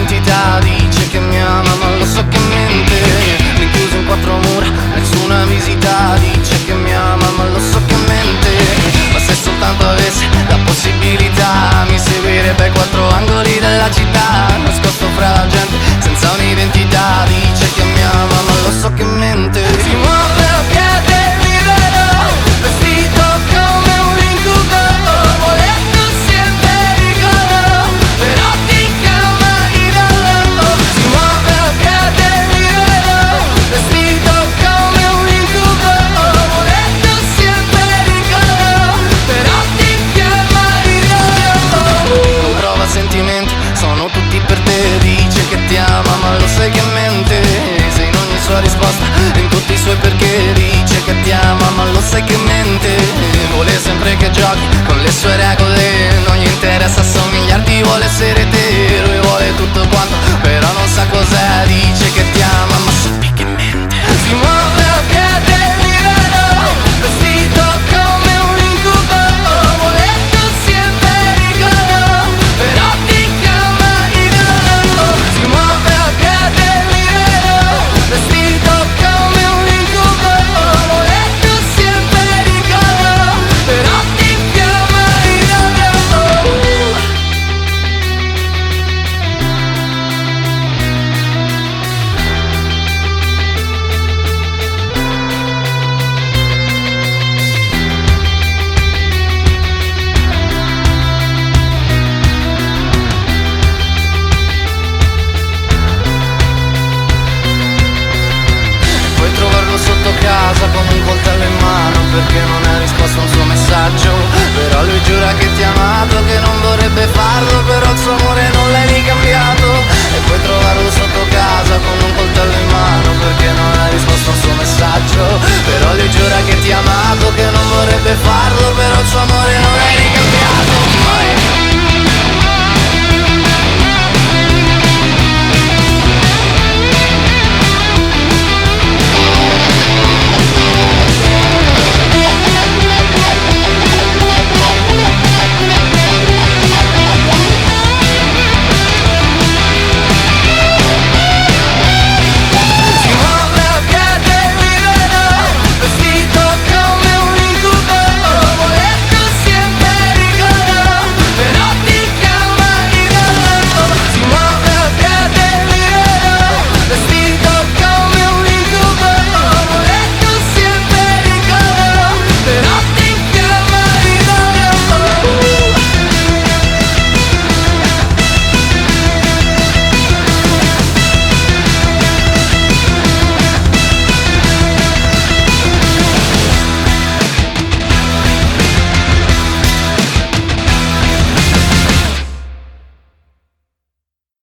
identità. Dice che mi ama ma lo so che mente, rinchiuso in quattro mura, nessuna visita. Dice che mi ama ma lo so che mente, ma se soltanto avesse la possibilità mi seguirebbe ai quattro angoli della città, nascosto fra la gente senza un'identità. Dice che mi ama ma lo so che mente. Si muove a piede libero, vestito come un incubo, vuole così in pericolo, però ti chiama idolo. Si muove a piede libero, vestito come un incubo, vuole così in pericolo, però ti chiama idolo. Non prova sentimenti, sono tutti per te. Dice che ti ama ma lo sai che mente, sei in ogni sua risposta, in tutti i suoi perché. Dice che ti ama ma lo sai che mente, vuole sempre che giochi con le sue regole, non gli interessa assomigliarti, vuole essere te. Lui vuole tutto quanto, però non sa cos'è. Dice che ti ama ma sappi che mente. Si muove a piede libero, vestito come un incubo, vuole così in pericolo, però ti chiama idolo. Si muove a piede libero, vestito come un incubo, vuole così in pericolo, però ti chiama idolo. Puoi trovarlo sotto casa con un coltello in mano, perché non hai risposto a un suo messaggio. Però lui giura che ti ha amato, che non vorrebbe farlo, però il suo amore